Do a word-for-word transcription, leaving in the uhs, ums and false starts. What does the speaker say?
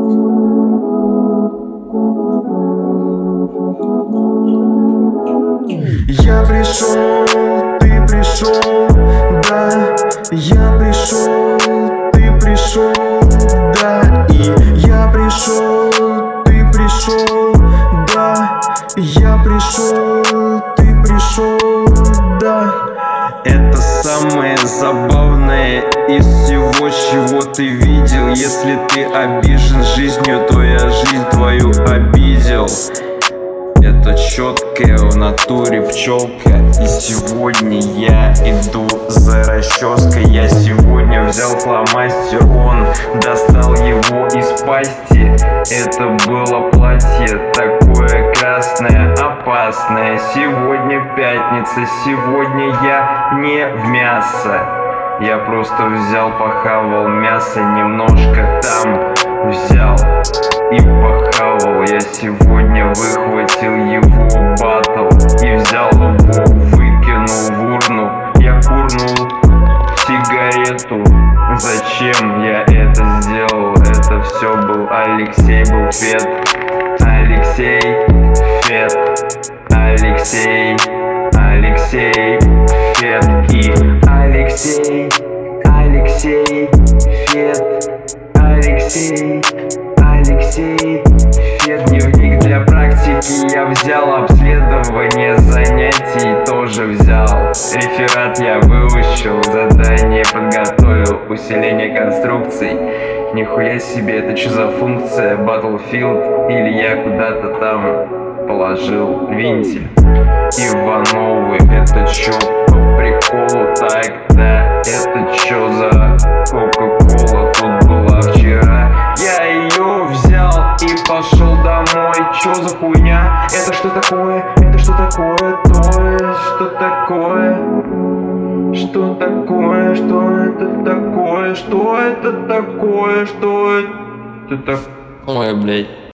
Я пришел, ты пришел, да. Я пришел, ты пришел, да. И я пришел, ты пришел, да. Я пришел, ты пришел, да. Это самое забавное из всего, чего ты видел. Если ты обижен жизнью, то я жизнь твою обидел. Это четкая в натуре пчелка. И сегодня я иду за расческой. Я сегодня взял фломастер, он достал его из пасти. Это было платье такое красное, опасное. Сегодня пятница, сегодня я не в мясо. Я просто взял, похавал мясо немножко там взял и похавал. Я сегодня выхватил его батл и взял его, выкинул в урну. Я курнул сигарету. Зачем я это сделал? Это все был Алексей, был Фет. Алексей, Фет. Алексей, Алексей, Фет. И Алексей, Алексей, Фет. Алексей, Алексей, Фет. Дневник для практики я взял, обследование занятий тоже взял. Реферат я выучил, задание подготовил, усиление конструкций. Нихуя себе, это что за функция? Battlefield или я куда-то там положил винтель? Ивановы, это чё по приколу тогда? Это чё за Кока-Кола тут была вчера? Я ее взял и пошел домой. Чё за хуйня? Это что такое? Это что такое? То есть что такое? Что такое? Что это такое? Что это такое? Что это такое? Ой, блядь.